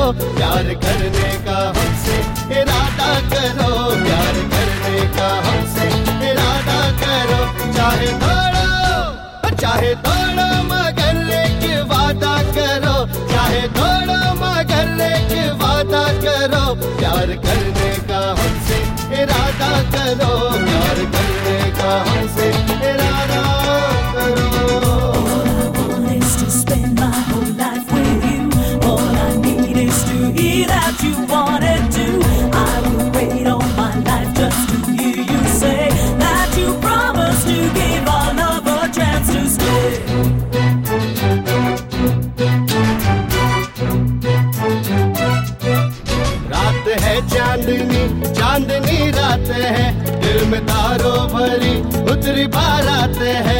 प्यार करने का हमसे इरादा करो, प्यार करने का हमसे इरादा करो। चाहे तोड़ो मगर एक वादा करो, चाहे तोड़ो मगर एक वादा करो। प्यार करने का हमसे इरादा करो, प्यार करने का हमसे इरादा करो। That you wanted to, I will wait all my life just to hear you say that you promised to give our love a chance to stay. रात है चांदनी रात है, दिल में तारों भरी उतरी बारात है।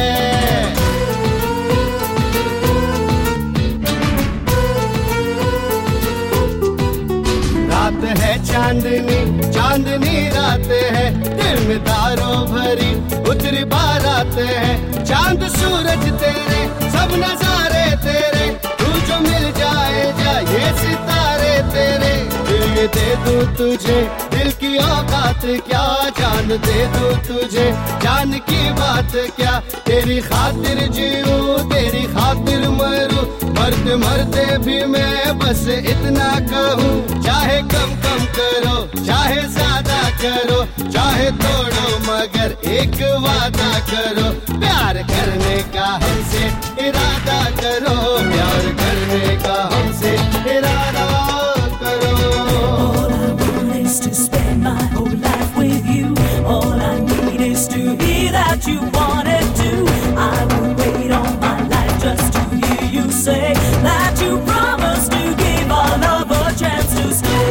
रात है चांदनी रात है, दिल में तारों भरी उतरी बारात है। चांद सूरज तेरे सब नजारे तेरे, तू जो मिल जाए ये सितारे तेरे। दिल दे दूं तुझे दिल की औकात क्या, जान दे दूं तुझे जान की बात क्या। तेरी खातिर जीऊं तेरी खातिर मरूं, मरते मरते भी मैं बस इतना कहूँ। चाहे कम करो चाहे ज्यादा करो, चाहे तोड़ो मगर एक वादा करो। प्यार करने का हमसे इरादा करो, प्यार करने का हमसे इरादा करो। All I want is to spend my whole life with you. All I need is to hear that you wanted to. I will wait all my life just to hear you say that you promised to give our love a chance to stay.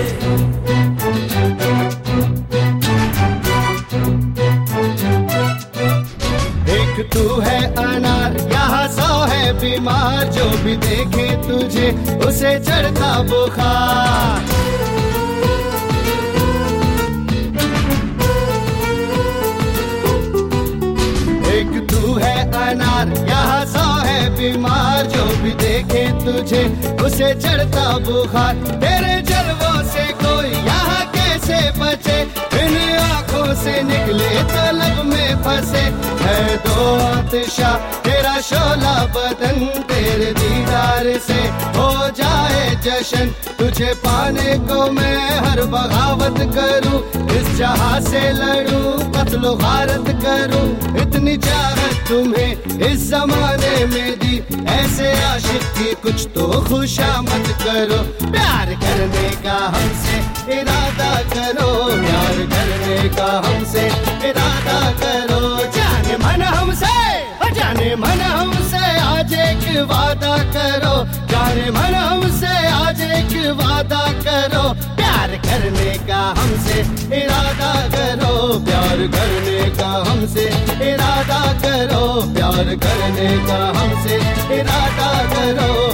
एक तू है अनार यहाँ 100 है बीमार, जो भी देखे तुझे उसे चढ़ता बुखार। एक तू है अनार यहाँ 100 है बीमार, जो भी देखे तुझे उसे चढ़ता बुखार। तेरे जलवों से कोई यहाँ कैसे बचे, इन आँखों से निकले तो लब में फंसे। है दो आतिशा तेरा शोला बदन, तेरे दीदार से हो जाए जश्न। तुझे पाने को मैं हर बगावत करूं, इस जहां से लड़ूं कत्लो गारत करूं। इतनी चाहत तुम्हें इस जमाने में दी, ऐसे आशिक की कुछ तो खुशामद करो। प्यार करने का हमसे इरादा करो, प्यार करने का हमसे इरादा करो। जाने मन हमसे आज एक वादा करो, जाने मन हमसे आज एक वादा करो। प्यार करने का हमसे इरादा करो, प्यार करने का हमसे इरादा करो, प्यार करने का हमसे इरादा करो।